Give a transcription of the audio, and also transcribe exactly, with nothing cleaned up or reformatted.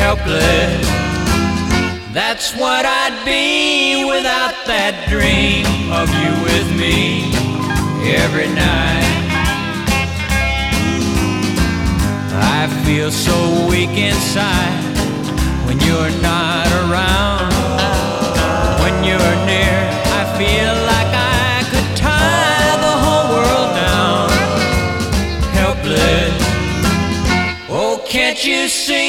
helpless. That's what I'd be without that dream of you with me every night. I feel so weak inside when you're not around. When you're near, I feel like I could tie the whole world down. Helpless. Oh, can't you see